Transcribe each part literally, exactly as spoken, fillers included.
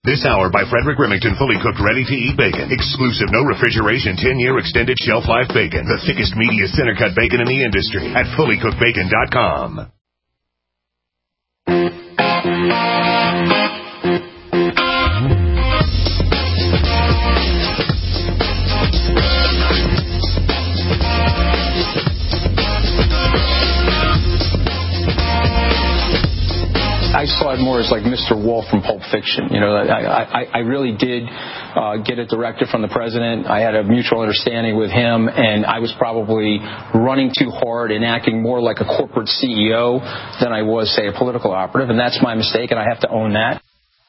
This hour by Frederick Remington, fully cooked, ready-to-eat bacon. Exclusive, no refrigeration, ten-year extended shelf life bacon. The thickest, meatiest, center-cut bacon in the industry at fully cooked bacon dot com. I saw it more as like Mister Wolf from Pulp Fiction. You know, I, I, I really did uh, get a directive from the president. I had a mutual understanding with him, and I was probably running too hard and acting more like a corporate C E O than I was, say, a political operative, and that's my mistake, and I have to own that.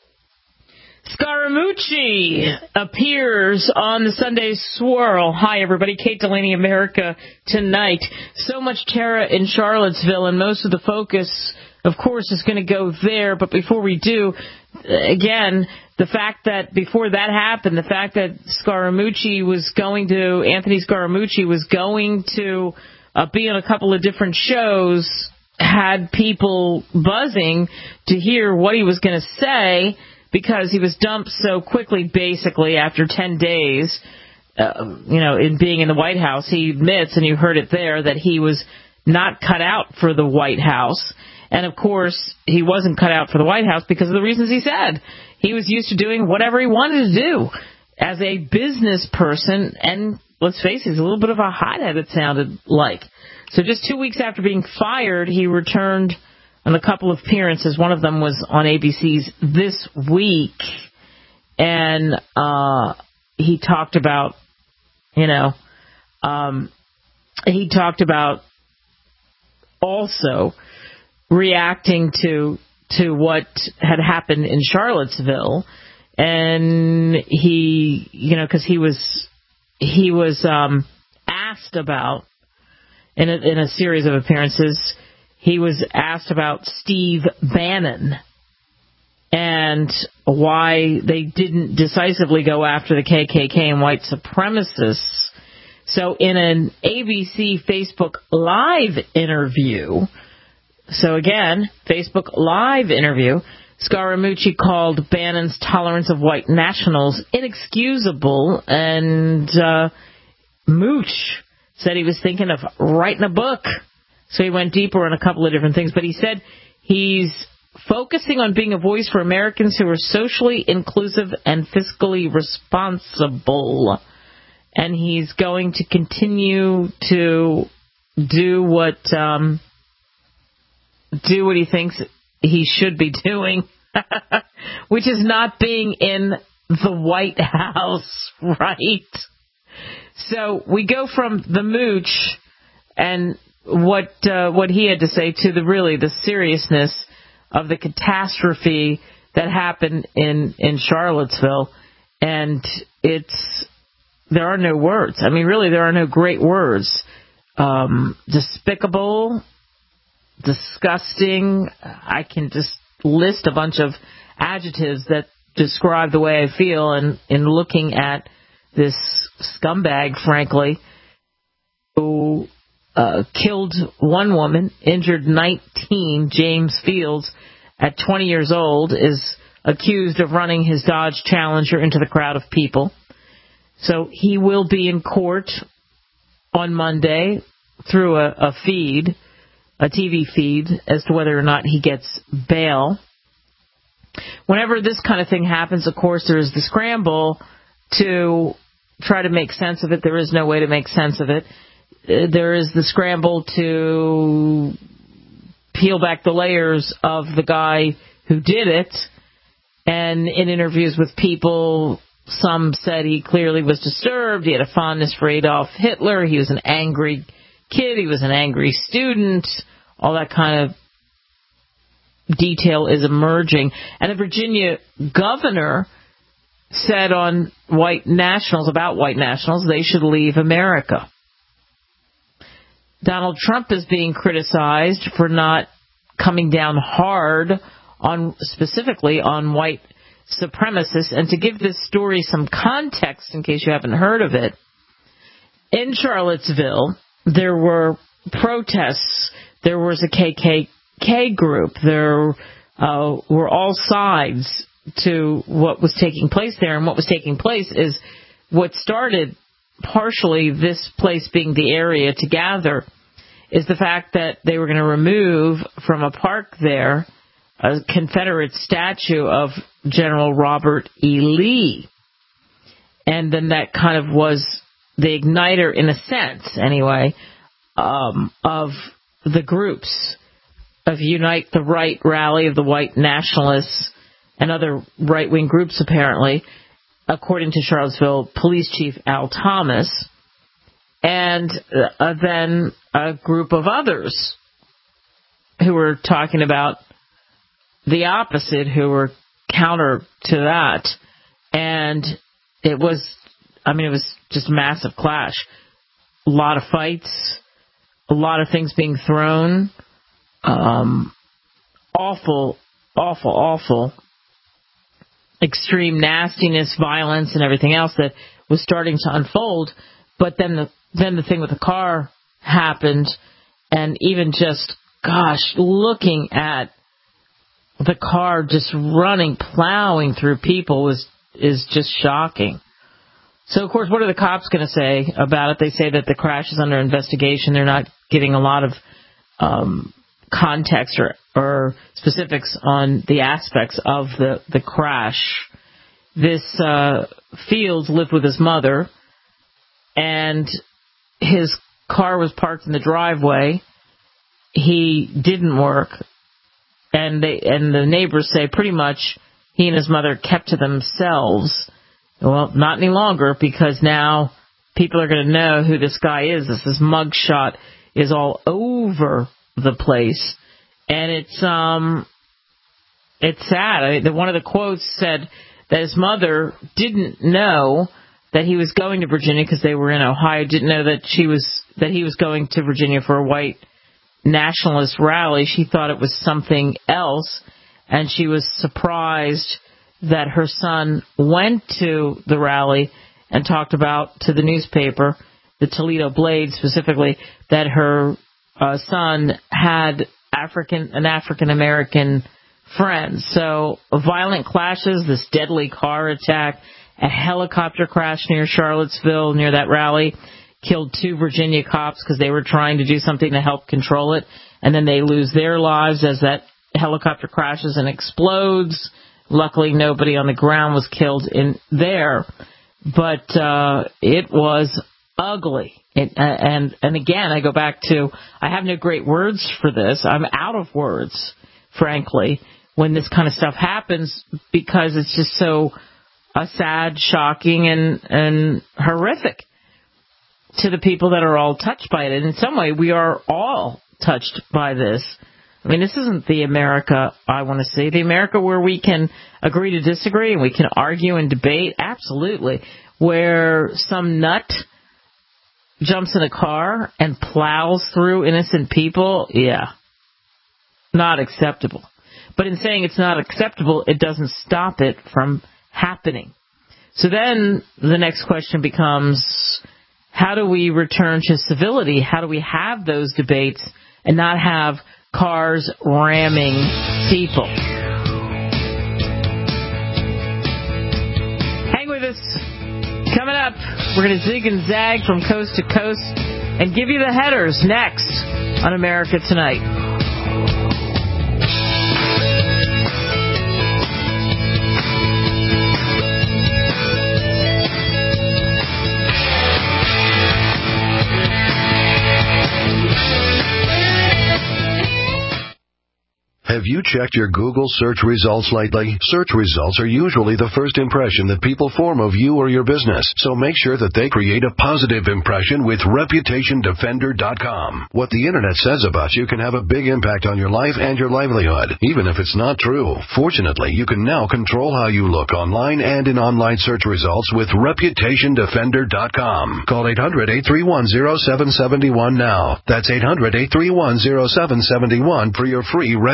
Scaramucci appears on the Sunday Swirl. Hi, everybody. Kate Delaney, America Tonight. So much terror in Charlottesville, and most of the focus, of course, is going to go there. But before we do, again, the fact that before that happened, the fact that Scaramucci was going to, Anthony Scaramucci was going to uh, be on a couple of different shows, had people buzzing to hear what he was going to say, because he was dumped so quickly, basically, after ten days, uh, you know, in being in the White House. He admits, and you heard it there, that he was not cut out for the White House. And, of course, he wasn't cut out for the White House because of the reasons he said. He was used to doing whatever he wanted to do as a business person. And, let's face it, he's a little bit of a hothead, it sounded like. So just two weeks after being fired, he returned on a couple of appearances. One of them was on A B C's This Week. And uh, he talked about, you know, um, he talked about also reacting to to what had happened in Charlottesville, and he, you know, because he was he was um, asked about in a, in a series of appearances, he was asked about Steve Bannon and why they didn't decisively go after the K K K and white supremacists. So in an A B C Facebook Live interview. So again, Facebook Live interview, Scaramucci called Bannon's tolerance of white nationals inexcusable, and uh, Mooch said he was thinking of writing a book. So he went deeper on a couple of different things, but he said he's focusing on being a voice for Americans who are socially inclusive and fiscally responsible, and he's going to continue to do what... Um, do what he thinks he should be doing, which is not being in the White House, right? So we go from the Mooch and what uh, what he had to say to the really the seriousness of the catastrophe that happened in, in Charlottesville, and it's there are no words. I mean, really, there are no great words. Um, despicable, disgusting. I can just list a bunch of adjectives that describe the way I feel in, in looking at this scumbag, frankly, who uh, killed one woman, injured nineteen. James Fields, at twenty years old, is accused of running his Dodge Challenger into the crowd of people. So he will be in court on Monday through a, a feed, a T V feed, as to whether or not he gets bail. Whenever this kind of thing happens, of course, there is the scramble to try to make sense of it. There is no way to make sense of it. There is the scramble to peel back the layers of the guy who did it. And in interviews with people, some said he clearly was disturbed. He had a fondness for Adolf Hitler. He was an angry kid. He was an angry student. All that kind of detail is emerging. And the Virginia governor said on white nationals, about white nationals, they should leave America. Donald Trump is being criticized for not coming down hard on, specifically on white supremacists. And to give this story some context, in case you haven't heard of it, in Charlottesville, there were protests. There was a K K K group. There uh, were all sides to what was taking place there. And what was taking place is what started partially this place being the area to gather is the fact that they were going to remove from a park there a Confederate statue of General Robert E. Lee. And then that kind of was the igniter, in a sense anyway, um, of the groups of Unite the Right rally of the white nationalists and other right-wing groups, apparently, according to Charlottesville Police Chief Al Thomas, and uh, then a group of others who were talking about the opposite, who were counter to that. And it was, I mean, it was just a massive clash. A lot of fights, a lot of things being thrown, um, awful, awful, awful, extreme nastiness, violence, and everything else that was starting to unfold. But then the then the thing with the car happened, and even just, gosh, looking at the car just running, plowing through people was is just shocking. So, of course, what are the cops going to say about it? They say that the crash is under investigation. They're not giving a lot of um, context or, or specifics on the aspects of the, the crash. This uh, Fields lived with his mother, and his car was parked in the driveway. He didn't work, and they and the neighbors say pretty much he and his mother kept to themselves. Well, not any longer, because now people are going to know who this guy is. This, this mug shot is all over the place, and it's um, it's sad. I mean, one of the quotes said that his mother didn't know that he was going to Virginia because they were in Ohio. Didn't know that she was that he was going to Virginia for a white nationalist rally. She thought it was something else, and she was surprised that her son went to the rally and talked about to the newspaper, the Toledo Blade specifically, that her uh, son had African an African American friend. So violent clashes, this deadly car attack, a helicopter crash near Charlottesville, near that rally, killed two Virginia cops because they were trying to do something to help control it, and then they lose their lives as that helicopter crashes and explodes. Luckily, nobody on the ground was killed in there, but uh, it was ugly. It, uh, and and again, I go back to, I have no great words for this. I'm out of words, frankly, when this kind of stuff happens, because it's just so uh, sad, shocking, and, and horrific to the people that are all touched by it. And in some way, we are all touched by this. I mean, this isn't the America I want to see. The America where we can agree to disagree and we can argue and debate, absolutely. Where some nut jumps in a car and plows through innocent people, yeah, not acceptable. But in saying it's not acceptable, it doesn't stop it from happening. So then the next question becomes, how do we return to civility? How do we have those debates and not have cars ramming people? Hang with us. Coming up, we're going to zig and zag from coast to coast and give you the headers next on America Tonight. Have you checked your Google search results lately? Search results are usually the first impression that people form of you or your business, so make sure that they create a positive impression with Reputation Defender dot com. What the Internet says about you can have a big impact on your life and your livelihood, even if it's not true. Fortunately, you can now control how you look online and in online search results with Reputation Defender dot com. Call eight hundred, eight three one, zero seven seven one now. That's eight hundred, eight three one, zero seven seven one for your free Reputation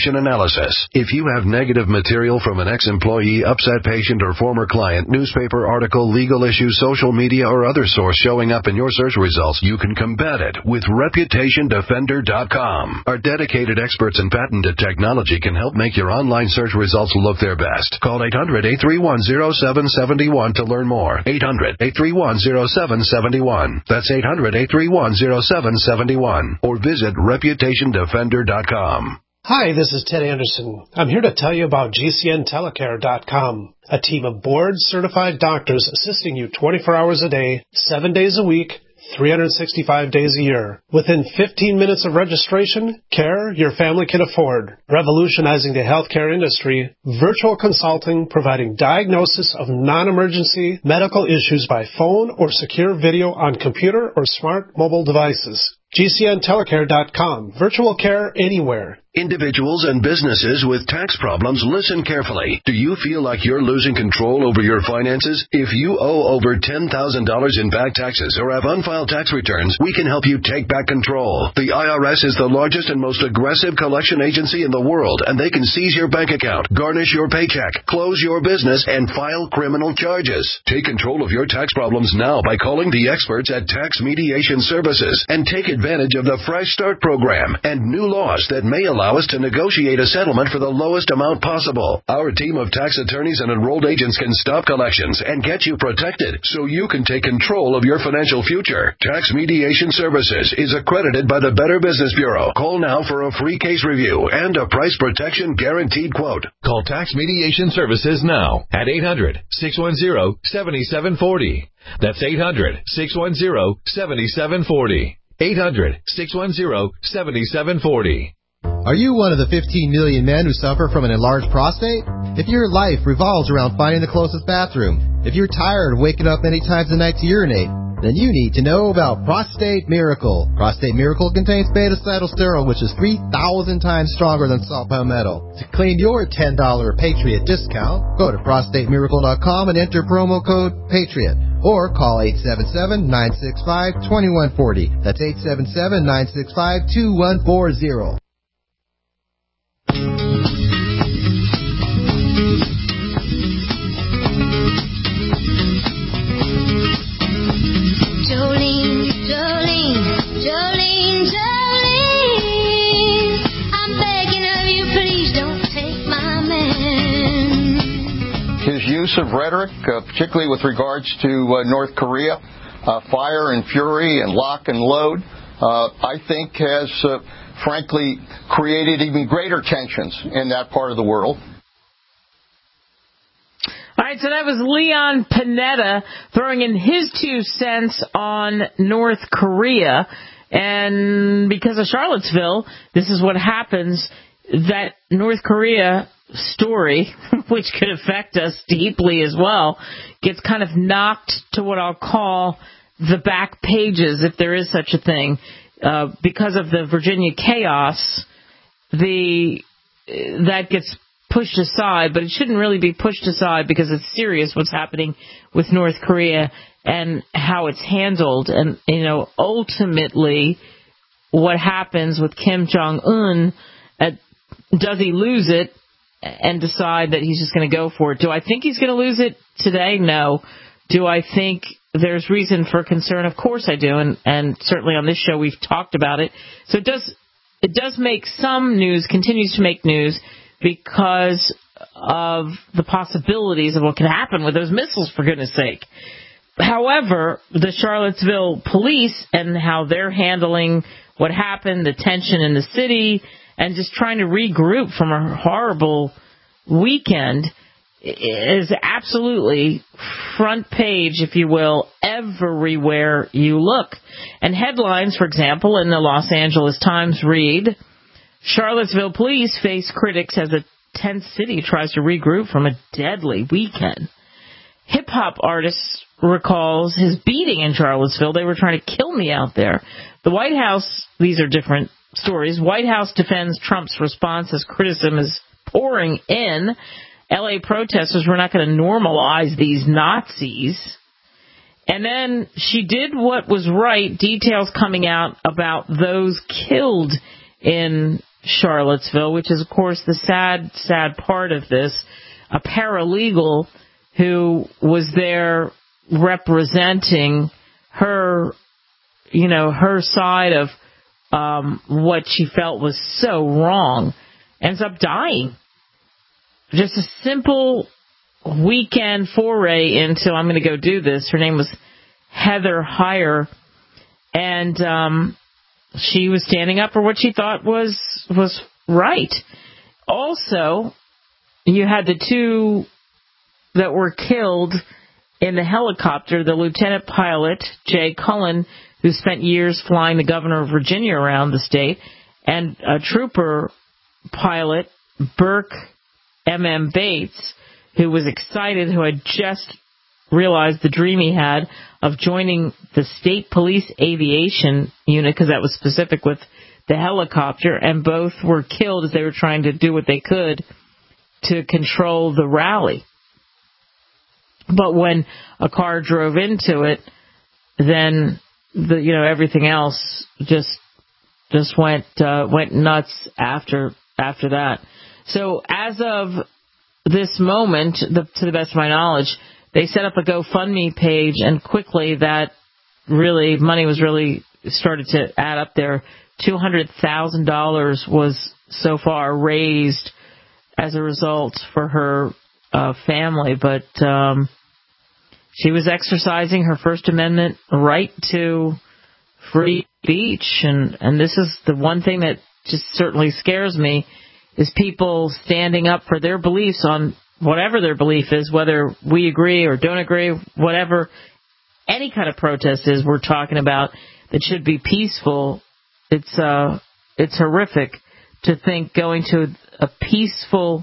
information analysis. If you have negative material from an ex-employee, upset patient, or former client, newspaper article, legal issue, social media, or other source showing up in your search results, you can combat it with reputation defender dot com. Our dedicated experts in patented technology can help make your online search results look their best. Call eight hundred, eight three one, zero seven seven one to learn more. eight hundred, eight three one, zero seven seven one. That's eight hundred, eight three one, zero seven seven one. Or visit reputation defender dot com. Hi, this is Ted Anderson. I'm here to tell you about G C N telecare dot com, a team of board-certified doctors assisting you twenty-four hours a day, seven days a week, three hundred sixty-five days a year. Within fifteen minutes of registration, care your family can afford. Revolutionizing the healthcare industry, virtual consulting providing diagnosis of non-emergency medical issues by phone or secure video on computer or smart mobile devices. G C N telecare dot com. Virtual care anywhere. Individuals and businesses with tax problems, listen carefully. Do you feel like you're losing control over your finances? If you owe over ten thousand dollars in back taxes or have unfiled tax returns, we can help you take back control. The I R S is the largest and most aggressive collection agency in the world, and they can seize your bank account, garnish your paycheck, close your business, and file criminal charges. Take control of your tax problems now by calling the experts at Tax Mediation Services and take advantage of the Fresh Start program and new laws that may allow us to negotiate a settlement for the lowest amount possible. Our team of tax attorneys and enrolled agents can stop collections and get you protected so you can take control of your financial future. Tax Mediation Services is accredited by the Better Business Bureau. Call now for a free case review and a price protection guaranteed quote. Call Tax Mediation Services now at eight hundred, six one zero, seven seven four zero. That's eight hundred, six one zero, seven seven four zero. eight hundred, six one zero, seven seven four zero. Are you one of the fifteen million men who suffer from an enlarged prostate? If your life revolves around finding the closest bathroom, if you're tired of waking up many times a night to urinate, then you need to know about Prostate Miracle. Prostate Miracle contains beta-cytosterol, which is three thousand times stronger than salt palmetto. To claim your ten dollars Patriot discount, go to prostate miracle dot com and enter promo code PATRIOT. Or call eight seven seven, nine six five, two one four zero. That's eight seven seven, nine six five, two one four zero. Jolene, Jolene, Jolene, Jolene, I'm begging of you, please don't take my man. His use of rhetoric, uh, particularly with regards to uh, North Korea, uh, fire and fury and lock and load, uh, I think has, uh, frankly, created even greater tensions in that part of the world. All right, so that was Leon Panetta throwing in his two cents on North Korea. And because of Charlottesville, this is what happens. That North Korea story, which could affect us deeply as well, gets kind of knocked to what I'll call the back pages, if there is such a thing. Uh, because of the Virginia chaos, the that gets pushed aside, but it shouldn't really be pushed aside because it's serious what's happening with North Korea and how it's handled. And, you know, ultimately what happens with Kim Jong-un, uh, does he lose it and decide that he's just going to go for it? Do I think he's going to lose it today? No. Do I think there's reason for concern? Of course I do, and, and certainly on this show we've talked about it. So it does it does make some news, continues to make news, because of the possibilities of what can happen with those missiles, for goodness sake. However, the Charlottesville police and how they're handling what happened, the tension in the city, and just trying to regroup from a horrible weekend is absolutely front page, if you will, everywhere you look. And headlines, for example, in the Los Angeles Times read, Charlottesville police face critics as a tense city tries to regroup from a deadly weekend. Hip-hop artist recalls his beating in Charlottesville. They were trying to kill me out there. The White House, these are different stories. White House defends Trump's response as criticism is pouring in. L A protesters were not going to normalize these Nazis. And then she did what was right, details coming out about those killed in Charlottesville, which is, of course, the sad, sad part of this. A paralegal who was there representing her, you know, her side of um, what she felt was so wrong, ends up dying. Just a simple weekend foray into, I'm going to go do this. Her name was Heather Heyer, and um, she was standing up for what she thought was was right. Also, you had the two that were killed in the helicopter, the lieutenant pilot, Jay Cullen, who spent years flying the governor of Virginia around the state, and a trooper pilot, Burke M M Bates, who was excited, who had just realized the dream he had of joining the state police aviation unit, because that was specific with the helicopter, and both were killed as they were trying to do what they could to control the rally. But when a car drove into it, then the you know everything else just just went uh, went nuts after after that. So as of this moment, the, to the best of my knowledge, they set up a GoFundMe page, and quickly that really money was really started to add up there. Two hundred thousand dollars was so far raised as a result for her uh, family, but um, she was exercising her First Amendment right to free speech, and, and this is the one thing that just certainly scares me, is people standing up for their beliefs on whatever their belief is, whether we agree or don't agree, whatever any kind of protest is we're talking about that should be peaceful. It's uh, it's horrific to think going to a peaceful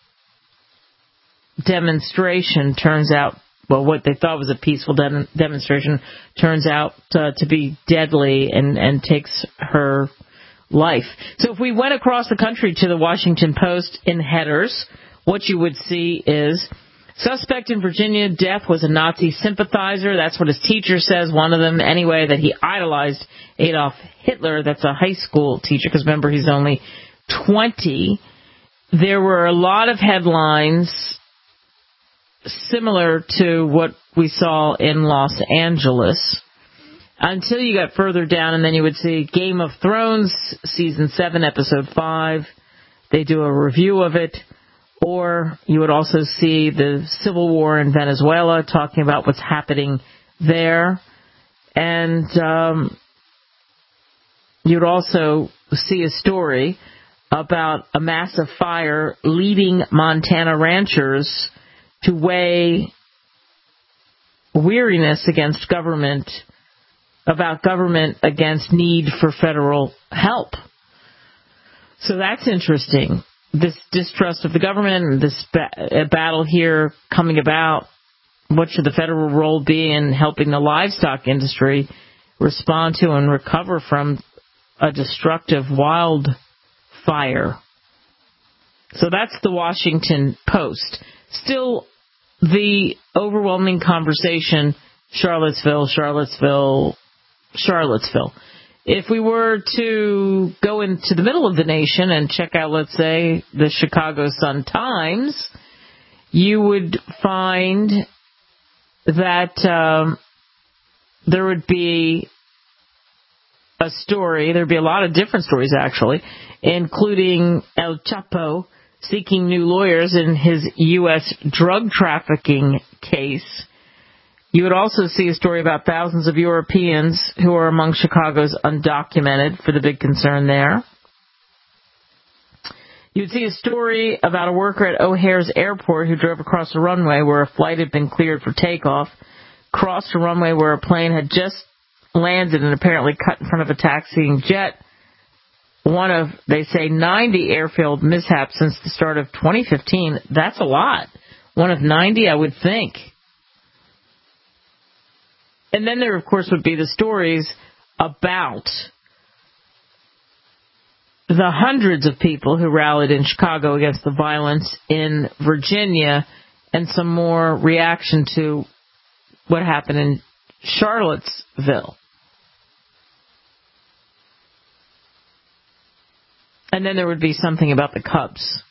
demonstration turns out, well, what they thought was a peaceful de- demonstration turns out uh, to be deadly and, and takes her life. So if we went across the country to the Washington Post in headers, what you would see is, suspect in Virginia death was a Nazi sympathizer. That's what his teacher says, one of them anyway, that he idolized Adolf Hitler. That's a high school teacher, because remember, he's only twenty. There were a lot of headlines similar to what we saw in Los Angeles, until you got further down, and then you would see Game of Thrones, Season seven, Episode five. They do a review of it. Or you would also see the civil war in Venezuela, talking about what's happening there. And um, you would also see a story about a massive fire leading Montana ranchers to weigh weariness against government, about government against need for federal help. So that's interesting. This distrust of the government and this ba- battle here coming about. What should the federal role be in helping the livestock industry respond to and recover from a destructive wildfire? So that's the Washington Post. Still, the overwhelming conversation, Charlottesville, Charlottesville, Charlottesville. If we were to go into the middle of the nation and check out, let's say, the Chicago Sun-Times, you would find that um, there would be a story, there would be a lot of different stories, actually, including El Chapo seeking new lawyers in his U S drug trafficking case. You would also see a story about thousands of Europeans who are among Chicago's undocumented, for the big concern there. You'd see a story about a worker at O'Hare's Airport who drove across a runway where a flight had been cleared for takeoff, crossed a runway where a plane had just landed and apparently cut in front of a taxiing jet. One of, they say, ninety airfield mishaps since the start of twenty fifteen. That's a lot. One of ninety, I would think. And then there, of course, would be the stories about the hundreds of people who rallied in Chicago against the violence in Virginia, and some more reaction to what happened in Charlottesville. And then there would be something about the Cubs.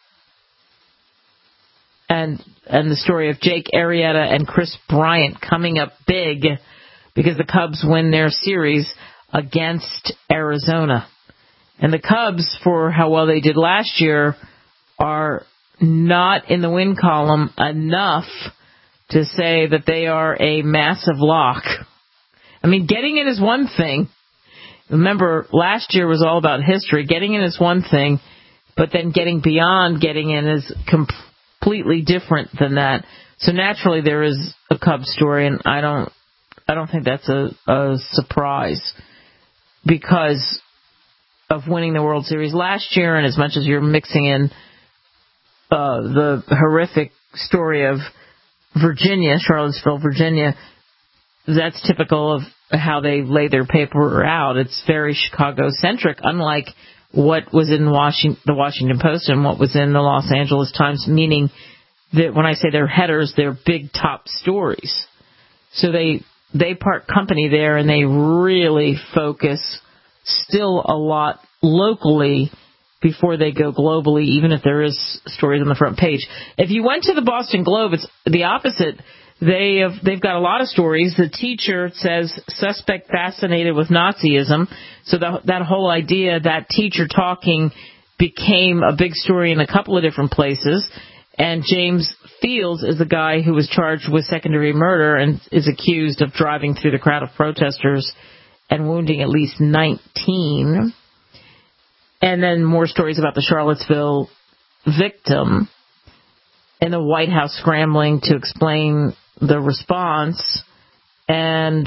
And and the story of Jake Arrieta and Chris Bryant coming up big because the Cubs win their series against Arizona. And the Cubs, for how well they did last year, are not in the win column enough to say that they are a massive lock. I mean, getting in is one thing. Remember, last year was all about history. Getting in is one thing, but then getting beyond getting in is completely different than that. So naturally, there is a Cubs story, and I don't, I don't think that's a, a surprise because of winning the World Series last year, and as much as you're mixing in uh, the horrific story of Virginia, Charlottesville, Virginia, that's typical of how they lay their paper out. It's very Chicago-centric, unlike what was in Washington, the Washington Post and what was in the Los Angeles Times, meaning that when I say they're headers, they're big top stories. So they they part company there, and they really focus still a lot locally before they go globally, even if there is stories on the front page. If you went to the Boston Globe, it's the opposite. They have, they've got a lot of stories. The teacher says, suspect fascinated with Nazism. So the, that whole idea, that teacher talking, became a big story in a couple of different places. And James Fields is the guy who was charged with second-degree murder and is accused of driving through the crowd of protesters and wounding at least nineteen. And then more stories about the Charlottesville victim, and the White House scrambling to explain the response, and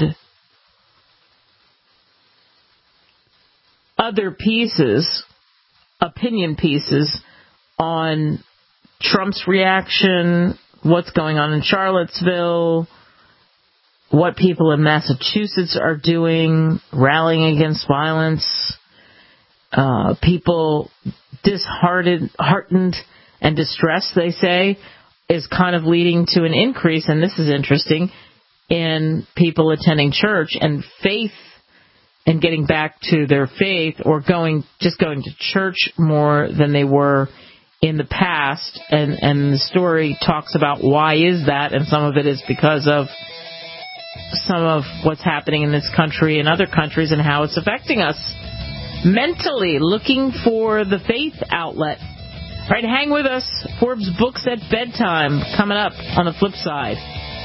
other pieces, opinion pieces on Trump's reaction, what's going on in Charlottesville, what people in Massachusetts are doing, rallying against violence, uh, people disheartened heartened and distressed, they say, is kind of leading to an increase, and this is interesting, in people attending church and faith and getting back to their faith, or going just going to church more than they were in the past. And, and the story talks about why is that, and some of it is because of some of what's happening in this country and other countries and how it's affecting us mentally, looking for the faith outlet. All right, hang with us. Forbes Books at Bedtime coming up on the flip side.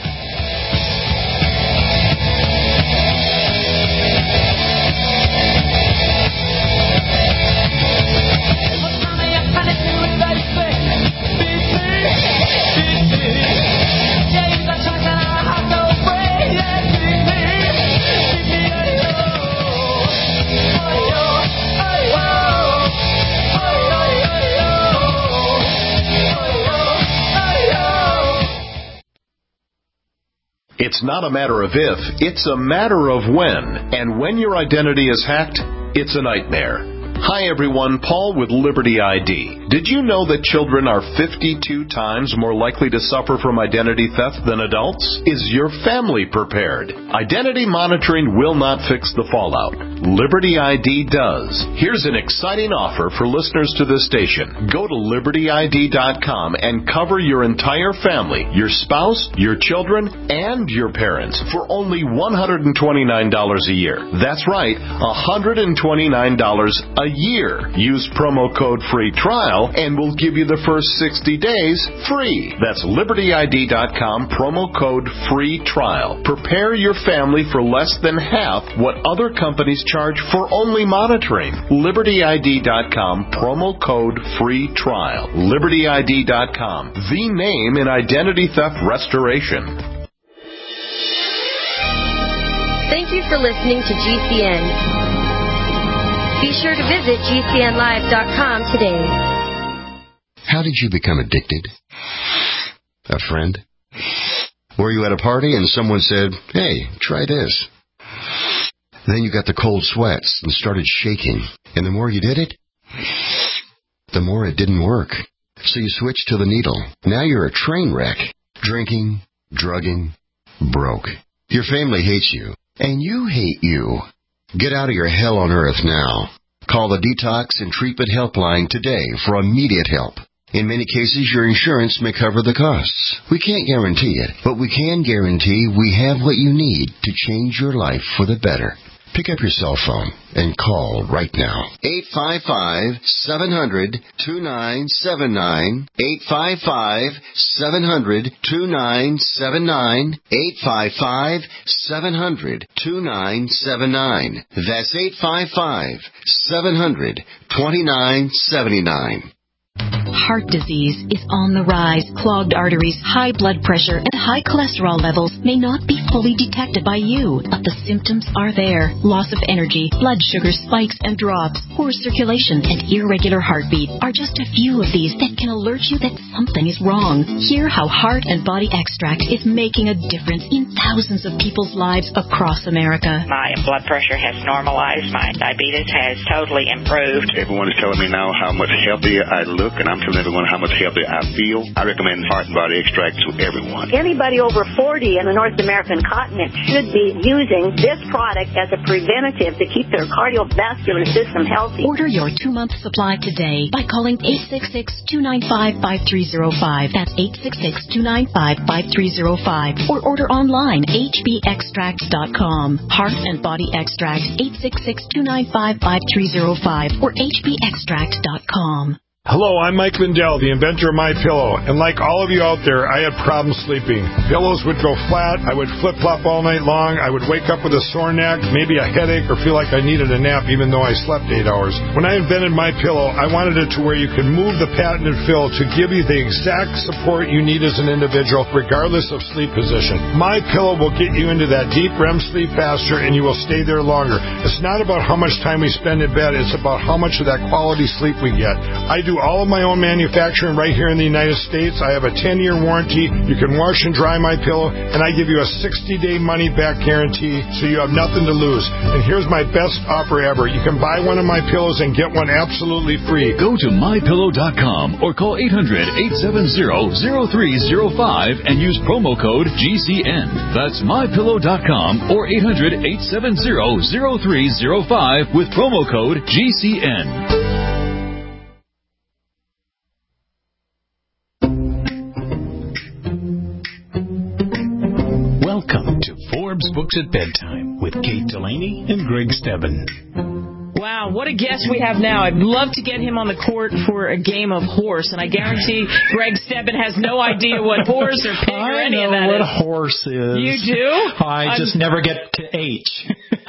It's not a matter of if, it's a matter of when. And when your identity is hacked, it's a nightmare. Hi everyone, Paul with Liberty I D. Did you know that children are fifty-two times more likely to suffer from identity theft than adults? Is your family prepared? Identity monitoring will not fix the fallout. Liberty I D does. Here's an exciting offer for listeners to this station. Go to Liberty I D dot com and cover your entire family, your spouse, your children, and your parents for only one hundred twenty-nine dollars a year. That's right, one hundred twenty-nine dollars a year. Use promo code free trial and we'll give you the first sixty days free. That's Liberty I D dot com, promo code free trial. Prepare your family for less than half what other companies charge for only monitoring. Liberty I D dot com, promo code free trial. Liberty I D dot com, the name in identity theft restoration. Thank you for listening to G C N. Be sure to visit G C N live dot com today. How did you become addicted? A friend? Were you at a party and someone said, hey, try this? Then you got the cold sweats and started shaking. And the more you did it, the more it didn't work. So you switched to the needle. Now you're a train wreck. Drinking, drugging, broke. Your family hates you. And you hate you. Get out of your hell on earth now. Call the Detox and Treatment Helpline today for immediate help. In many cases, your insurance may cover the costs. We can't guarantee it, but we can guarantee we have what you need to change your life for the better. Pick up your cell phone and call right now. eight five five, seven hundred, two nine seven nine. eight five five, seven hundred, two nine seven nine. eight five five, seven hundred, two nine seven nine. That's eight five five, seven hundred, two nine seven nine. Heart disease is on the rise. Clogged arteries, high blood pressure, and high cholesterol levels may not be fully detected by you, but the symptoms are there. Loss of energy, blood sugar spikes and drops, poor circulation, and irregular heartbeat are just a few of these that can alert you that something is wrong. Hear how Heart and Body Extract is making a difference in thousands of people's lives across America. My blood pressure has normalized. My diabetes has totally improved. Everyone is telling me now how much healthier I look, and I'm telling everyone how much healthier I feel. I recommend Heart and Body Extract to everyone. Anybody over forty in the North American continent should be using this product as a preventative to keep their cardiovascular system healthy. Order your two-month supply today by calling eight six six, two nine five, five three zero five. That's eight six six, two nine five, five three zero five. Or order online, h b extracts dot com. Heart and Body Extract, eight six six, two nine five, five three zero five or h b extract dot com. Hello, I'm Mike Lindell, the inventor of MyPillow, and like all of you out there, I had problems sleeping. Pillows would go flat, I would flip-flop all night long, I would wake up with a sore neck, maybe a headache, or feel like I needed a nap even though I slept eight hours. When I invented MyPillow, I wanted it to where you can move the patented fill to give you the exact support you need as an individual, regardless of sleep position. MyPillow will get you into that deep R E M sleep faster, and you will stay there longer. It's not about how much time we spend in bed, it's about how much of that quality sleep we get. I do all of my own manufacturing right here in the United States. I have a ten-year warranty. You can wash and dry my pillow, and I give you a sixty-day money-back guarantee, so you have nothing to lose. And here's my best offer ever. You can buy one of my pillows and get one absolutely free. Go to my pillow dot com or call eight hundred, eight seven zero, zero three zero five and use promo code G C N. That's my pillow dot com or eight hundred, eight seven zero, zero three zero five with promo code G C N. Welcome to Forbes Books at Bedtime with Kate Delaney and Greg Stebbin. Wow, what a guest we have now. I'd love to get him on the court for a game of horse, and I guarantee Greg Stebbin has no idea what horse or pig or any of that I know what is. horse is. You do? I I'm, just never get to H.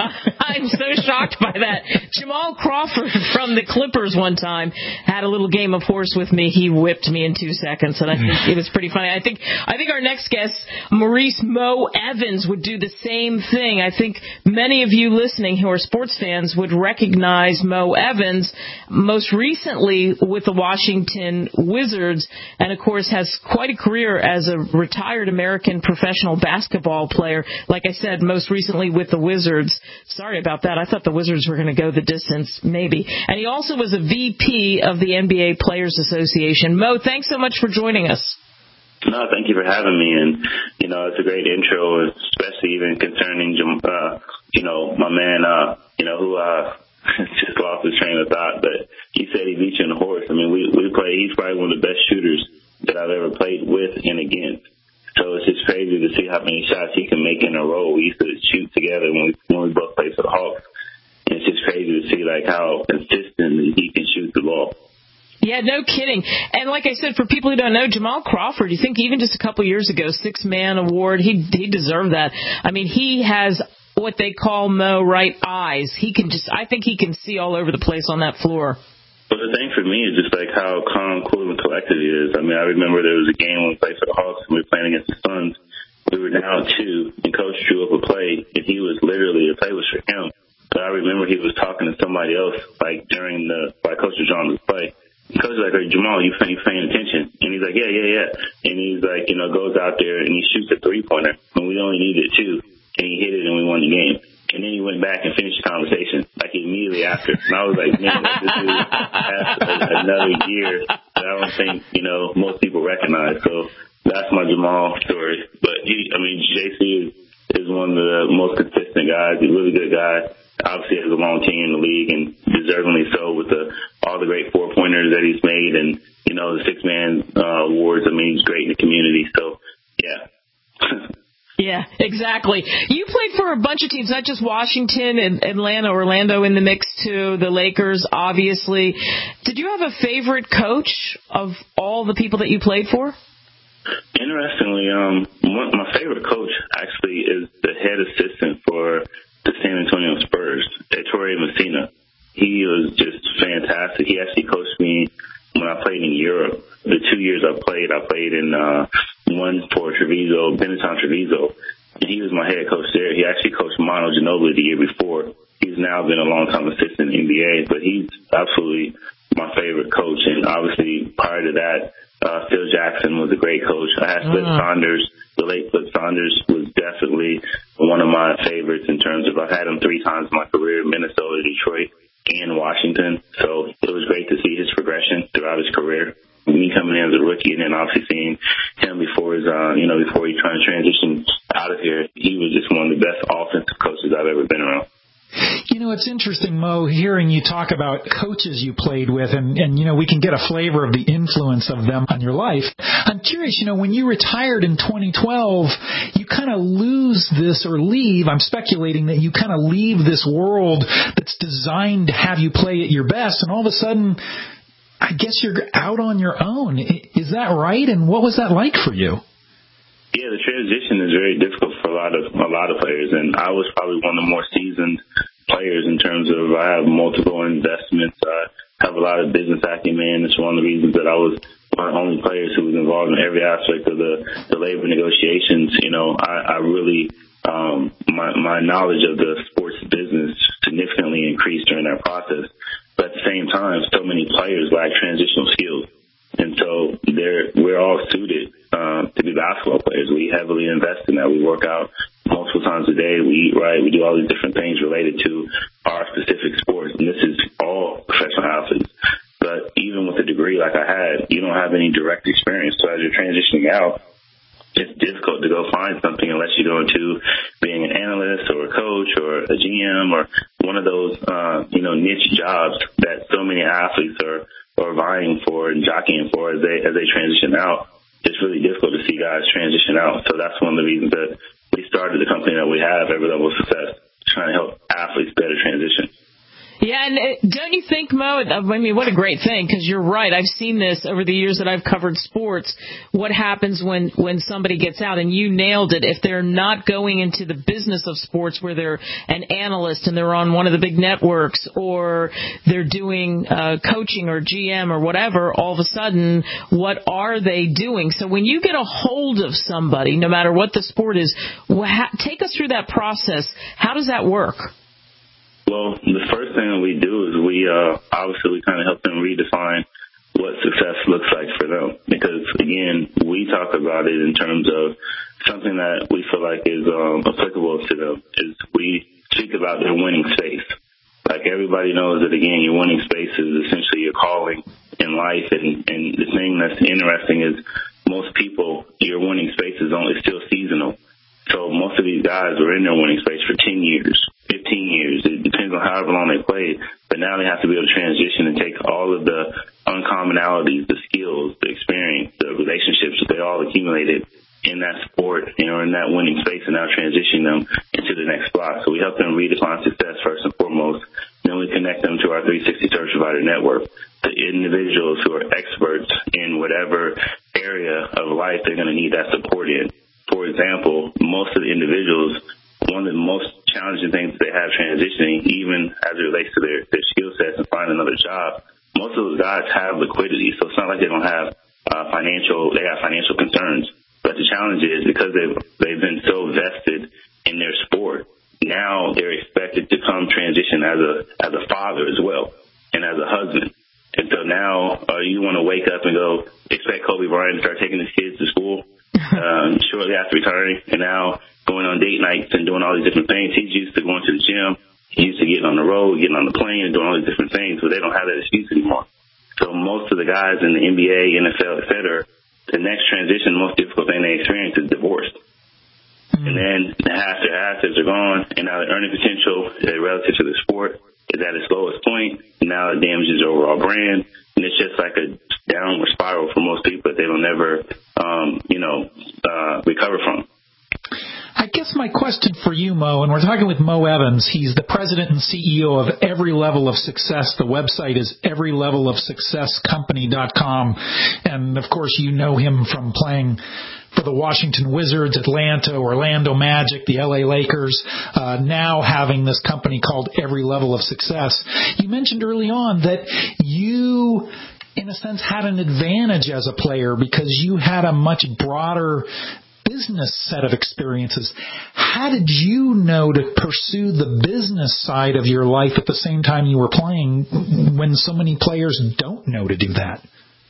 I'm so shocked by that. Jamal Crawford from the Clippers one time had a little game of horse with me. He whipped me in two seconds, and I think it was pretty funny. I think I think our next guest, Maurice Mo Evans, would do the same thing. I think many of you listening who are sports fans would recognize Mo Evans, most recently with the Washington Wizards, and of course has quite a career as a retired American professional basketball player. Like I said, most recently with the Wizards. Sorry about that. I thought the Wizards were going to go the distance, maybe. And he also was a V P of the N B A Players Association. Mo, thanks so much for joining us. No, thank you for having me. And, you know, it's a great intro, especially even concerning, uh, you know, my man, uh, you know, who, uh, just lost his train of thought, but he said he beat you in a horse. I mean, we, we play, he's probably one of the best shooters that I've ever played with and against. So it's just crazy to see how many shots he can make in a row. We used to shoot together when we, when we both played for the Hawks. And it's just crazy to see, like, how consistently he can shoot the ball. Yeah, no kidding. And like I said, for people who don't know, Jamal Crawford, you think even just a couple years ago, six-man award, he he deserved that. I mean, he has what they call Mo right eyes. He can just, I think he can see all over the place on that floor. But the thing for me is just like how calm, cool, and collected he is. I mean, I remember there was a game when we played for the Hawks and we were playing against the Suns. We were down two, and Coach drew up a play, and he was literally, the play was for him. But I remember he was talking to somebody else, like during the, like Coach was drawing the play. And Coach was like, hey, Jamal, you paying, paying attention? And he's like, yeah, yeah, yeah. And he's like, you know, goes out there and he shoots a three-pointer, and we only needed two, and he hit it and we won the game. And then he went back and finished the conversation, like immediately after. And I was like, man, like, this dude has another year that I don't think, you know, most people recognize. So that's my Jamal story. But he, I mean, J C is, is one of the most consistent guys. He's a really good guy. obviously has a long tenure in the league, and deservingly so with the all the great four-pointers that he's made, and, you know, the six-man uh, awards. I mean, he's great in the community. So, yeah. Yeah, exactly. You played for a bunch of teams, not just Washington and Atlanta, Orlando in the mix too, the Lakers, obviously. Did you have a favorite coach of all the people that you played for? Interestingly, um, one, my favorite coach actually is the head assistant for the San Antonio Spurs, Ettore Messina. He was just fantastic. He actually coached me when I played in Europe. The two years I played, I played in uh, one for Treviso, Benetton Treviso, and he was my head coach there. He actually coached Manu Ginobili the year before. He's now been a long-time assistant in the N B A, but he's absolutely my favorite coach. And obviously, prior to that, uh, Phil Jackson was a great coach. I had Flip uh-huh. Saunders. The late Flip Saunders was definitely one of my favorites in terms of I've had him three times in my career, Minnesota, Detroit, and Washington. So it was great to see his progression throughout his career. Me coming in as a rookie and then obviously seeing him before his, uh, you know, before he tried to transition out of here, he was just one of the best offensive coaches I've ever been around. You know, it's interesting, Mo, hearing you talk about coaches you played with, and, and, you know, we can get a flavor of the influence of them on your life. I'm curious, you know, when you retired in twenty twelve, you kind of lose this or leave, I'm speculating that you kind of leave this world that's designed to have you play at your best, and all of a sudden, I guess you're out on your own. Is that right? And what was that like for you? Yeah, the transition is very difficult for a lot of a lot of players, and I was probably one of the more seasoned players in terms of I have multiple investments. I have a lot of business acumen. It's one of the reasons that I was one of the only players who was involved in every aspect of the, the labor negotiations. You know, I, I really um, my my knowledge of the sports business significantly increased during that process. But at the same time, so many players lack transitional skills. And so they're, we're all suited uh, to be basketball players. We heavily invest in that. We work out multiple times a day. We eat right. We do all these different things related to our specific sports. And this is all professional athletes. But even with a degree like I had, you don't have any direct experience. So as you're transitioning out, it's difficult to go find something unless you go into being an analyst or a coach or a G M or one of those, uh, you know, niche jobs that so many athletes are, are vying for and jockeying for as they, as they transition out. It's really difficult to see guys transition out. So that's one of the reasons that we started the company that we have, Every Level of Success, trying to help athletes better transition. Yeah, and don't you think, Mo, I mean, what a great thing, because you're right. I've seen this over the years that I've covered sports, what happens when, when somebody gets out, and you nailed it. If they're not going into the business of sports where they're an analyst and they're on one of the big networks, or they're doing uh, coaching or G M or whatever, all of a sudden, what are they doing? So when you get a hold of somebody, no matter what the sport is, take us through that process. How does that work? Well, the first thing that we do is we uh, obviously we kind of help them redefine what success looks like for them. Because, again, we talk about it in terms of something that we feel like is um, applicable to them, is we speak about their winning space. Like everybody knows that, again, your winning space is essentially your calling in life. And, and the thing that's interesting is most people, your winning space is only still seasonal. So most of these guys were in their winning space for ten years, fifteen years. It depends on however long they played. But now they have to be able to transition and take all of the uncommonalities, the skills, the experience, the relationships that they all accumulated in that sport, you know, in that winning space, and now transition them into the next spot. So we help them redefine success first and foremost. Then we connect them to our three sixty Service Provider Network, the individuals who are experts in whatever area of life they're going to need that support in. For example, most of the individuals, one of the most challenging things they have transitioning, even as it relates to their, their skill sets and finding another job, most of those guys have liquidity. So it's not like they don't have uh, financial, they have financial concerns. But the challenge is because they've, they've been so vested in their sport, now they're expected to come transition as a, as a father as well and as a husband. And so now uh, you want to wake up and go expect Kobe Bryant to start taking his kids to school um, shortly after retiring, and now going on date nights and doing all these different things. He's used to going to the gym. He's used to getting on the road, getting on the plane, and doing all these different things, but they don't have that excuse anymore. So most of the guys in the N B A, N F L, et cetera, the next transition, the most difficult thing they experience is divorce. Mm-hmm. And then half their assets are gone, and now the earning potential uh, relative to the sport is at its lowest point, and now it damages their overall brand, and it's just like a downward spiral for most people that they don't ever, um, you know, uh, recover from. I guess my question for you, Mo, and we're talking with Mo Evans. He's the president and C E O of Every Level of Success. The website is every level of success company dot com. And, of course, you know him from playing for the Washington Wizards, Atlanta, Orlando Magic, the L A Lakers, uh, now having this company called Every Level of Success. You mentioned early on that you, in a sense, had an advantage as a player because you had a much broader business set of experiences. How did you know to pursue the business side of your life at the same time you were playing when so many players don't know to do that?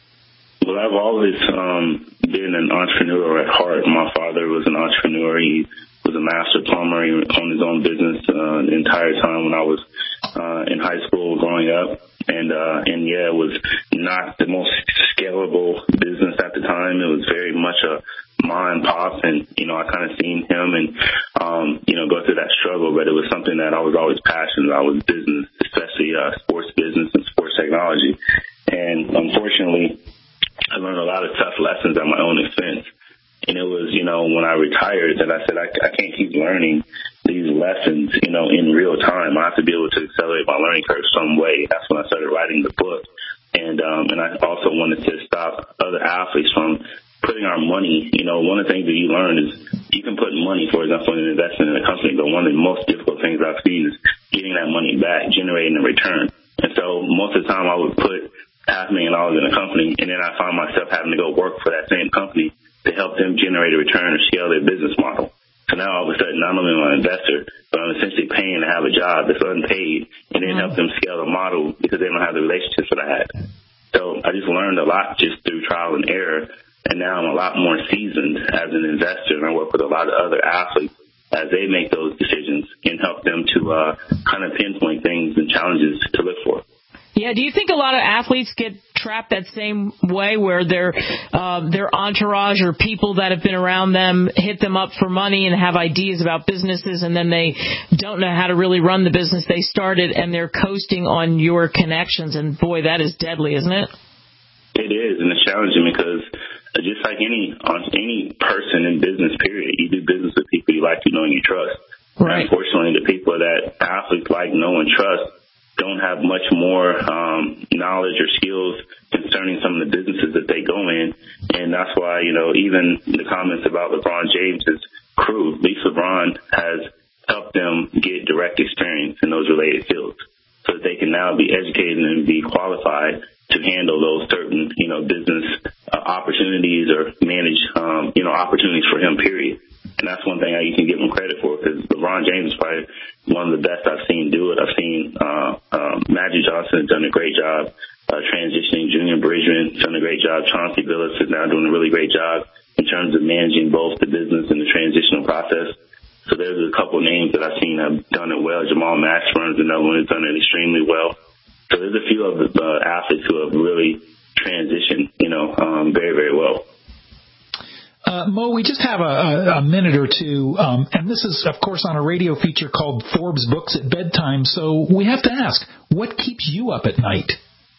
Well, I've always um, been an entrepreneur at heart. My father was an entrepreneur. He was a master plumber. He owned his own business uh, the entire time when I was uh, in high school growing up. And, uh, and yeah, it was not the most scalable business at the time. It was very much a ma and pop, and, you know, I kind of seen him and, um, you know, go through that struggle, but it was something that I was always passionate about, was business, especially uh, sports business and sports technology. And unfortunately, I learned a lot of tough lessons at my own expense. And it was, you know, when I retired that I said, I, I can't keep learning these lessons, you know, in real time. I have to be able to accelerate my learning curve some way. That's when I started writing the book. And, um, and I also wanted to stop other athletes from putting our money, you know, one of the things that you learn is you can put money, for example, in an investment in a company, but one of the most difficult things I've seen is getting that money back, generating a return. And so most of the time I would put half a million dollars in a company, and then I find myself having to go work for that same company to help them generate a return or scale their business model. So now all of a sudden, not only am I an investor, but I'm essentially paying to have a job that's unpaid and then help them scale the model because they don't have the relationships that I had. So I just learned a lot just through trial and error. And now I'm a lot more seasoned as an investor, and I work with a lot of other athletes as they make those decisions and help them to uh, kind of pinpoint things and challenges to look for. Yeah, do you think a lot of athletes get trapped that same way where their uh, their entourage or people that have been around them hit them up for money and have ideas about businesses, and then they don't know how to really run the business they started, and they're coasting on your connections? And boy, that is deadly, isn't it? It is, and it's challenging because just like any any person in business, period, you do business with people you like, you know, and you trust. Right. And unfortunately, the people that athletes like, know, and trust don't have much more um, knowledge or skills concerning some of the businesses that they go in. And that's why, you know, even the comments about LeBron James's crew, at least LeBron has helped them get direct experience in those related fields so that they can now be educated and be qualified to handle those certain, you know, business uh, opportunities or manage, um, you know, opportunities for him, period. And that's one thing you can give him credit for, because LeBron James is probably one of the best I've seen do it. I've seen uh, um, Magic Johnson has done a great job uh, transitioning. Junior Bridgman has done a great job. Chauncey Billups is now doing a really great job in terms of managing both the business and the transitional process. So there's a couple names that I've seen have done it well. Jamal Mashburn is another one who's done it extremely well. So there's a few of the uh, athletes who have really transitioned, you know, um, very, very well. Uh, Mo, we just have a, a, a minute or two, um, and this is, of course, on a radio feature called Forbes Books at Bedtime, so we have to ask, what keeps you up at night?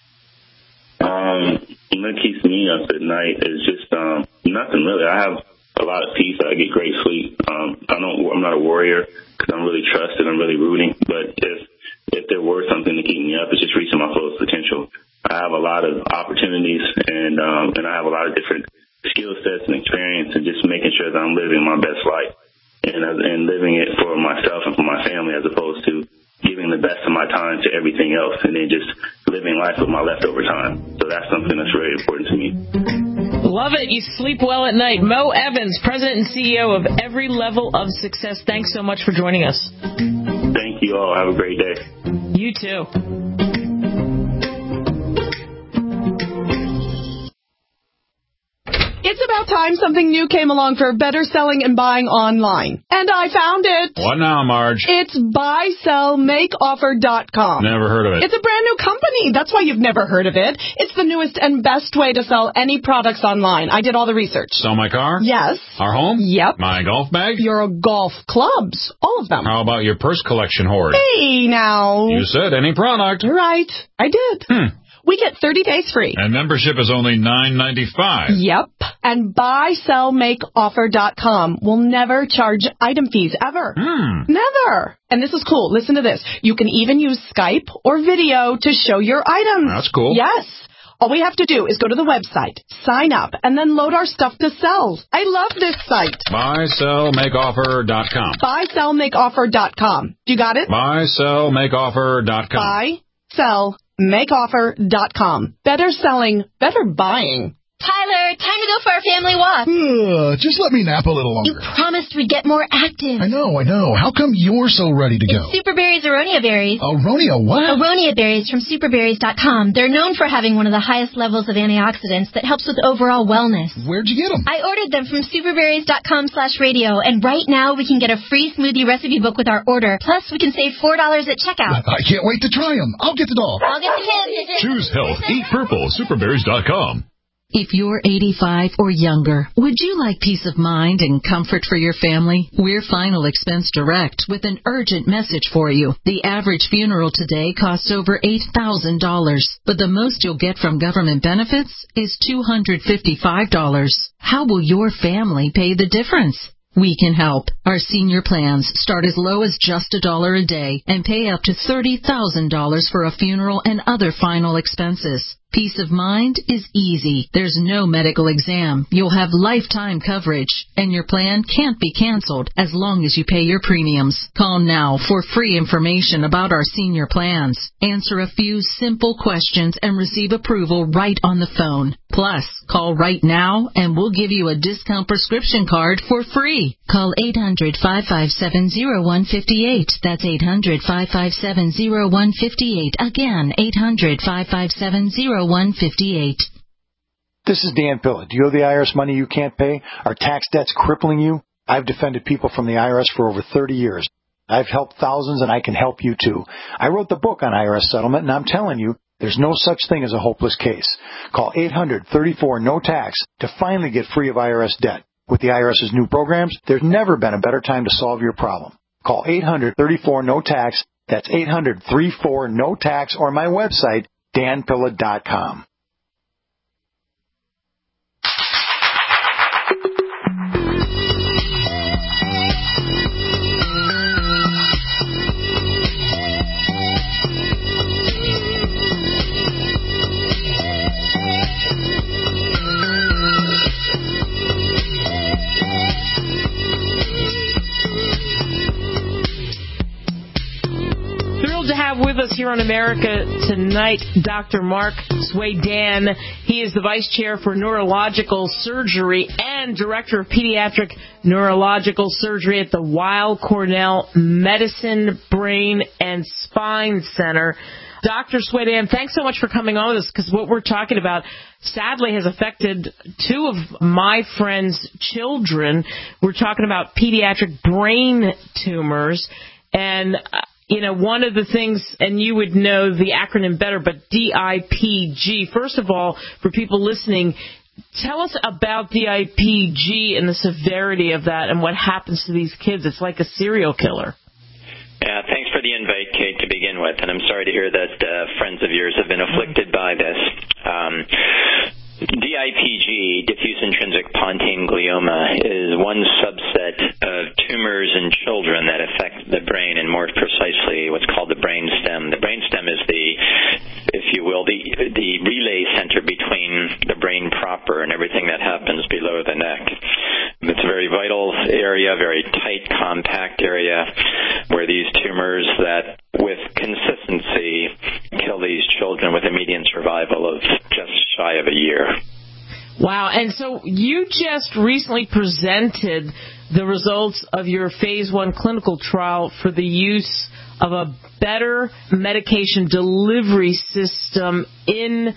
Um, what keeps me up at night is just um, nothing really. I have a lot of peace. I get great sleep. Um, I don't, I'm not a warrior because I'm really trusted. I'm really rooting, but if if there were something to keep me up, it's just reaching my fullest potential. I have a lot of opportunities, and um, and I have a lot of different skill sets and experience, and just making sure that I'm living my best life and and living it for myself and for my family, as opposed to giving the best of my time to everything else and then just living life with my leftover time. So that's something that's very important to me. Love it. You sleep well at night. Mo Evans, President and C E O of Every Level of Success. Thanks so much for joining us. Thank you all. Have a great day. You too. It's It's about time something new came along for better selling and buying online. And I found it. What now, Marge? It's buy sell make offer dot com. Never heard of it. It's a brand new company. That's why you've never heard of it. It's the newest and best way to sell any products online. I did all the research. Sell my car? Yes. Our home? Yep. My golf bag? Your golf clubs. All of them. How about your purse collection hoard? Hey, now. You said any product. You're right. I did. Hmm. We get thirty days free. And membership is only nine ninety-five. Yep. And buy sell make offer dot com will never charge item fees, ever. Hmm. Never. And this is cool. Listen to this. You can even use Skype or video to show your items. That's cool. Yes. All we have to do is go to the website, sign up, and then load our stuff to sell. I love this site. buy sell make offer dot com. buy sell make offer dot com. You got it? buy sell make offer dot com. buy sell make offer dot com. Better selling, better buying. Tyler, time to go for our family walk. Uh, just let me nap a little longer. You promised we'd get more active. I know, I know. How come you're so ready to go? It's Superberry's Aronia Berries. Aronia what? Aronia Berries from superberries dot com. They're known for having one of the highest levels of antioxidants that helps with overall wellness. Where'd you get them? I ordered them from superberries dot com slash radio, and right now we can get a free smoothie recipe book with our order. Plus, we can save four dollars at checkout. I can't wait to try them. I'll get the dog. I'll get the kids. Choose health. Eat purple. superberries dot com. If you're eighty-five or younger, would you like peace of mind and comfort for your family? We're Final Expense Direct with an urgent message for you. The average funeral today costs over eight thousand dollars, but the most you'll get from government benefits is two hundred fifty-five dollars. How will your family pay the difference? We can help. Our senior plans start as low as just a dollar a day and pay up to thirty thousand dollars for a funeral and other final expenses. Peace of mind is easy. There's no medical exam. You'll have lifetime coverage, and your plan can't be canceled as long as you pay your premiums. Call now for free information about our senior plans. Answer a few simple questions and receive approval right on the phone. Plus, call right now and we'll give you a discount prescription card for free. Call eight hundred, five five seven, zero one five eight. That's eight hundred, five five seven, zero one five eight. Again, eight hundred, five five seven, zero one five eight. This is Dan Pilla. Do you owe the I R S money you can't pay? Are tax debts crippling you? I've defended people from the I R S for over thirty years. I've helped thousands, and I can help you too. I wrote the book on I R S settlement, and I'm telling you, there's no such thing as a hopeless case. Call eight hundred, thirty-four, no tax to finally get free of I R S debt. With the I R S's new programs, there's never been a better time to solve your problem. Call eight hundred, thirty-four, no tax. That's eight hundred, thirty-four, no tax, or my website, dan pilla dot com. To have with us here on America Tonight, Doctor Mark Swadan. He is the Vice Chair for Neurological Surgery and Director of Pediatric Neurological Surgery at the Weill Cornell Medicine, Brain, and Spine Center. Doctor Swadan, thanks so much for coming on with us, because what we're talking about sadly has affected two of my friends' children. We're talking about pediatric brain tumors, and you know, one of the things, and you would know the acronym better, but D I P G. First of all, for people listening, tell us about D I P G and the severity of that and what happens to these kids. It's like a serial killer. Yeah, thanks for the invite, Kate, to begin with. And I'm sorry to hear that uh, friends of yours have been afflicted by this. Um, D I P G, diffuse intrinsic pontine glioma, is one subset of tumors in children that affect the brain, and more precisely what's called the brain stem. The brain stem is the, if you will, the the relay center between the brain proper and everything that happens below the neck. It's a very vital area, very tight, compact area where these tumors that with consistency kill these children with a median survival of just shy of a year. Wow. And so you just recently presented the results of your phase one clinical trial for the use of a better medication delivery system in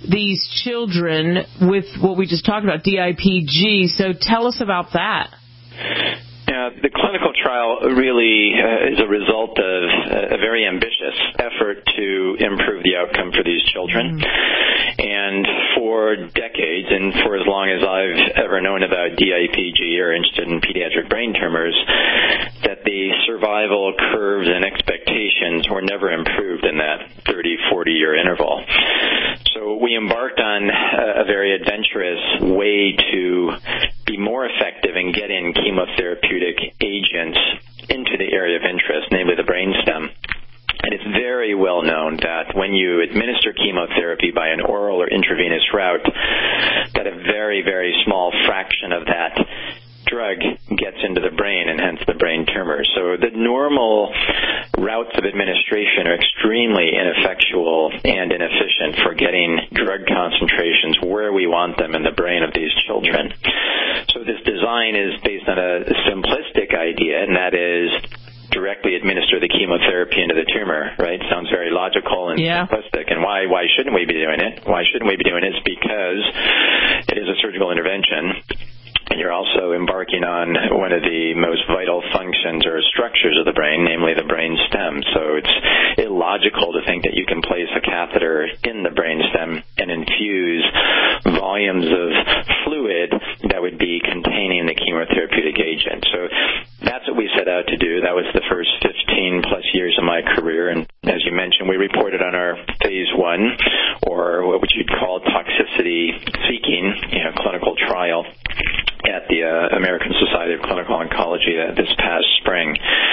these children with what we just talked about, D I P G. So tell us about that. Uh, the clinical trial really uh, is a result of a very ambitious effort to improve the outcome for these children. Mm-hmm. And for decades, and for as long as I've ever known about D I P G or interested in pediatric brain tumors, that the survival curves and expectations were never improved in that thirty, forty-year interval. So we embarked on a very adventurous way to be more effective in getting chemotherapeutic agents into the area of interest, namely the brainstem. And it's very well known that when you administer chemotherapy by an oral or intravenous route, that a very, very small fraction of that drug gets into the brain and hence the brain tumor. So the normal routes of administration are extremely ineffectual and inefficient for getting drug concentrations where we want them in the brain of these children. So this design is based on a simplistic idea, and that is directly administer the chemotherapy into the tumor, right? Sounds very logical and yeah. simplistic. And why why shouldn't we be doing it? Why shouldn't we be doing it? It's because it is a surgical intervention. And you're also embarking on one of the most vital functions or structures of the brain, namely the brain stem. So it's illogical to think that you can place a catheter in the brain stem and infuse volumes of fluid that would be containing the chemotherapeutic agent. So that's what we set out to do. That was the first fifteen plus years of my career. And as you mentioned, we reported on our phase one, or what you'd call toxicity seeking, you know, clinical trial at the uh, American Society of Clinical Oncology uh, this past spring.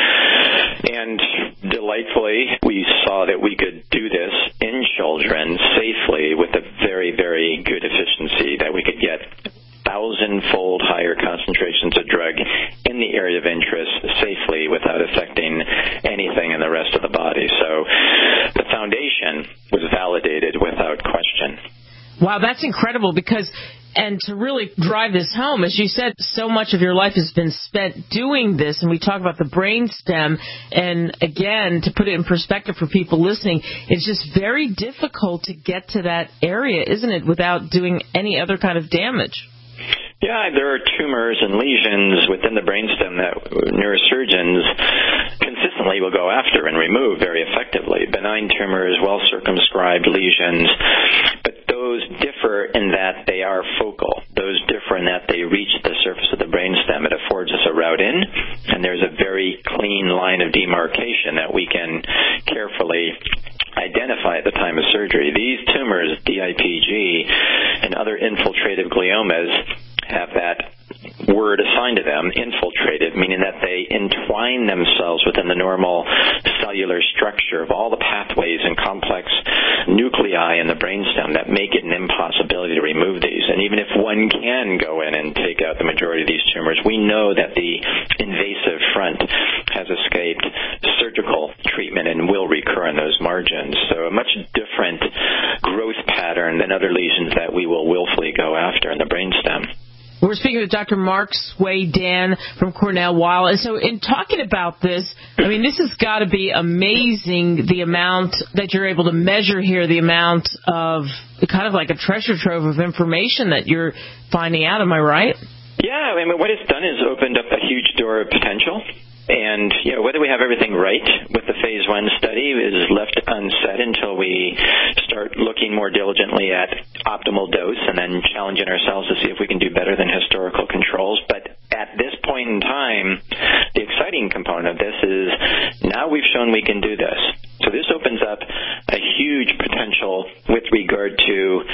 And delightfully, we saw that we could do this in children safely with a very, very good efficiency, that we could get thousand-fold higher concentrations of drug in the area of interest safely without affecting anything in the rest of the body. So the foundation was validated without question. Wow, that's incredible, because, and to really drive this home, as you said, so much of your life has been spent doing this, and we talk about the brain stem, and again, to put it in perspective for people listening, it's just very difficult to get to that area, isn't it, without doing any other kind of damage? Yeah, there are tumors and lesions within the brainstem that neurosurgeons consistently will go after and remove very effectively. Benign tumors, well-circumscribed lesions, but those differ in that they are focal. Those differ in that they reach the surface of the brainstem. It affords us a route in, and there's a very clean line of demarcation that we can carefully identify at the time of surgery. These tumors, D I P G, and other infiltrative gliomas have that word assigned to them, infiltrative, meaning that they entwine themselves within the normal cellular structure of all the pathways and complex nuclei in the brainstem that make it an impossibility to remove these. And even if one can go in and take out the majority of these tumors, we know that the invasive front has escaped surgical treatment and will recur in those margins. So a much different growth pattern than other lesions that we will willfully go after in the brainstem. We're speaking with Doctor Mark Sway-Dan from Cornell Weill. And so in talking about this, I mean, this has got to be amazing, the amount that you're able to measure here, the amount of kind of like a treasure trove of information that you're finding out. Am I right? Yeah, I mean, what it's done is opened up a huge door of potential. And, you know, whether we have everything right with the phase one study is left unsaid until we start looking more diligently at optimal dose and then challenging ourselves to see if we can do better than historical controls. But at this point in time, the exciting component of this is now we've shown we can do this. So this opens up a huge potential with regard to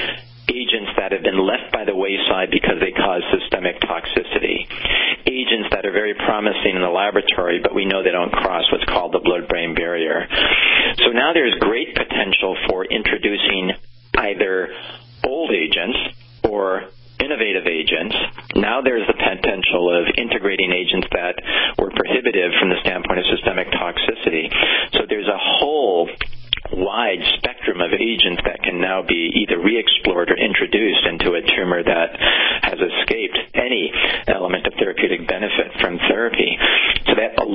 agents that have been left by the wayside because they cause systemic toxicity. Agents that are very promising in the laboratory, but we know they don't cross what's called the blood-brain barrier. So now there's great potential for introducing either old agents or innovative agents. Now there's the potential of integrating agents that were prohibitive from the standpoint of systemic toxicity. So there's a whole wide spectrum of agents that can now be either re-explored or introduced into a tumor that has escaped any element of therapeutic benefit from therapy. So that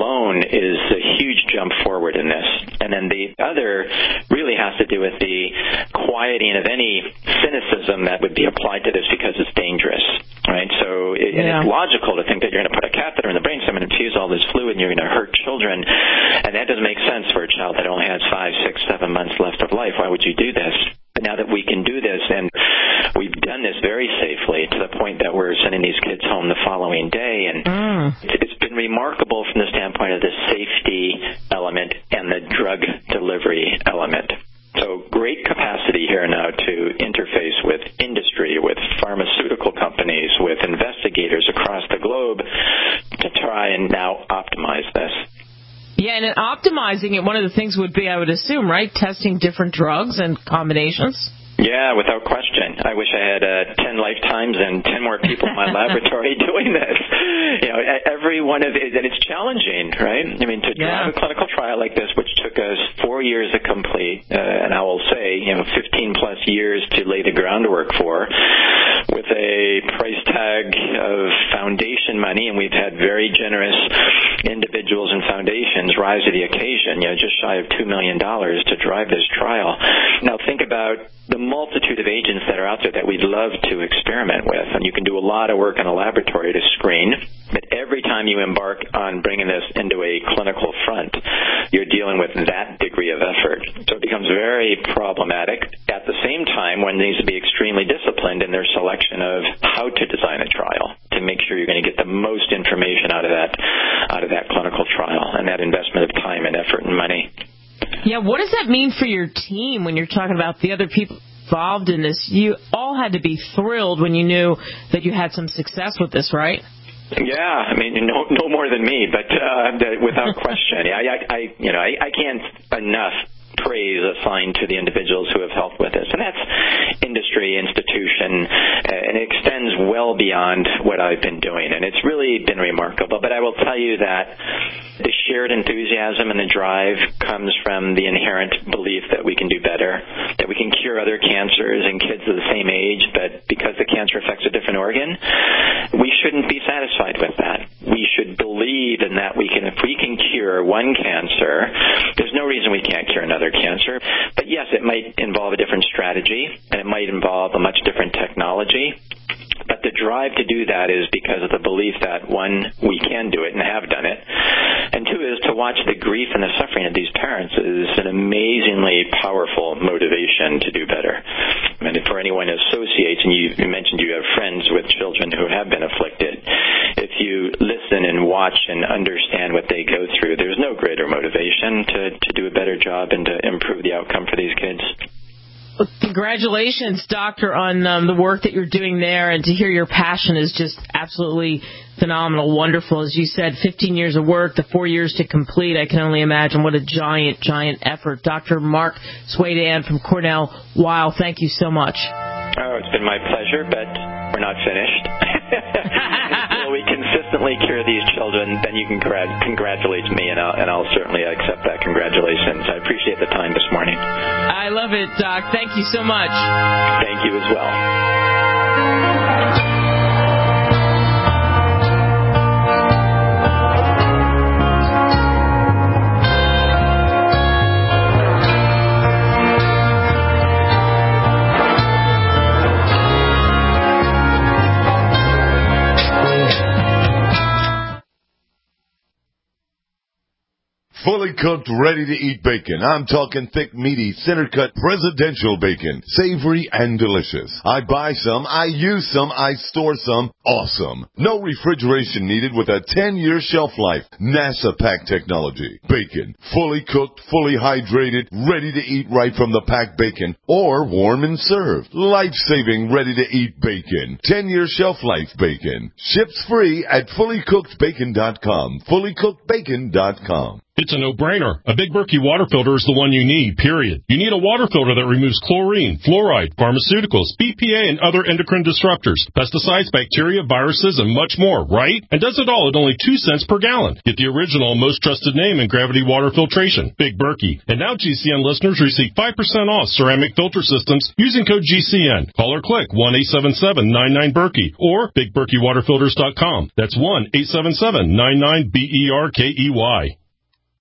alone is a huge jump forward in this. And then the other really has to do with the quieting of any cynicism that would be applied to this because it's dangerous, right? So it, and Yeah. it's logical to think that you're going to put a catheter in the brain, so I'm going to infuse all this fluid and you're going to hurt children. And that doesn't make sense for a child that only has five, six, seven months left of life. Why would you do this? But now that we can do this, and we've done this very safely to the point that we're sending these kids home the following day, and mm. it's been remarkable from the standpoint of the safety element and the drug delivery element. So great capacity here now to interface with industry, with pharmaceutical companies, with investigators across the globe to try and now optimize this. Yeah, and in optimizing it, one of the things would be, I would assume, right, testing different drugs and combinations? Yeah, without question. I wish I had uh, ten lifetimes and ten more people in my laboratory doing this. You know, every one of it, and it's challenging, right? I mean, to drive yeah. a clinical trial like this, which took us four years to complete, uh, and I will say, you know, fifteen plus years to lay the groundwork for, with a price tag of foundation money, and we've had very generous individuals and foundations rise to the occasion, you know, just shy of two million dollars to drive this trial. Now think about the multitude of agents that are out there that we'd love to experiment with, and you can do a lot of work in a laboratory to screen, but every time you embark on bringing this into a clinical front, you're dealing with that degree of effort. So it becomes very problematic. At the same time, one needs to be extremely disciplined in their selection of how to design a trial to make sure you're going to get the most information out of that out of that clinical trial and that investment of time and effort and money. Yeah, what does that mean for your team when you're talking about the other people involved in this? You all had to be thrilled when you knew that you had some success with this, right? Yeah, I mean, no, no more than me, but uh, without question. I, I, I, you know, I, I can't enough praise assigned to the individuals who have helped with this, and that's industry, institution, and it extends well beyond what I've been doing, and it's really been remarkable. But I will tell you that the shared enthusiasm and the drive comes from the inherent belief that we can do better, that we can cure other cancers in kids of the same age, but because the cancer affects a different organ, we shouldn't be satisfied with that. We should believe in that we can, if we can cure one cancer, there's no reason we can't cure another cancer. But yes, it might involve a different strategy, and it might involve a much different technology. But the drive to do that is because of the belief that, one, we can do it and have done it, and two is to watch the grief and the suffering of these parents is an amazingly powerful motivation to do better. And for anyone who associates, and you, you mentioned you have friends with children who have been afflicted, if you listen and watch and understand what they go through, there's no greater motivation to, to do a better job and to improve the outcome for these kids. Well, congratulations, Doctor, on um, the work that you're doing there, and to hear your passion is just absolutely phenomenal, wonderful. As you said, fifteen years of work, the four years to complete. I can only imagine what a giant, giant effort. Doctor Mark Swadan from Cornell Weill, thank you so much. Oh, it's been my pleasure, but we're not finished. Until we consistently cure these children, then you can congratulate me, and I'll, and I'll certainly accept that congratulations. I appreciate the time this morning. I love it, Doc. Thank you so much. Thank you as well. Fully cooked, ready-to-eat bacon. I'm talking thick, meaty, center-cut, presidential bacon. Savory and delicious. I buy some, I use some, I store some. Awesome. No refrigeration needed with a ten-year shelf life. NASA pack technology. Bacon. Fully cooked, fully hydrated, ready to eat right from the packed bacon. Or warm and served. Life-saving, ready-to-eat bacon. ten-year shelf life bacon. Ships free at fully cooked bacon dot com. fully cooked bacon dot com. It's a no-brainer. A Big Berkey water filter is the one you need, period. You need a water filter that removes chlorine, fluoride, pharmaceuticals, B P A, and other endocrine disruptors, pesticides, bacteria, viruses, and much more, right? And does it all at only two cents per gallon. Get the original, most trusted name in gravity water filtration, Big Berkey. And now G C N listeners receive five percent off ceramic filter systems using code G C N. Call or click one eight seven seven nine nine Berkey or big berkey water filters dot com. That's one eight seven seven nine nine B E R K E Y.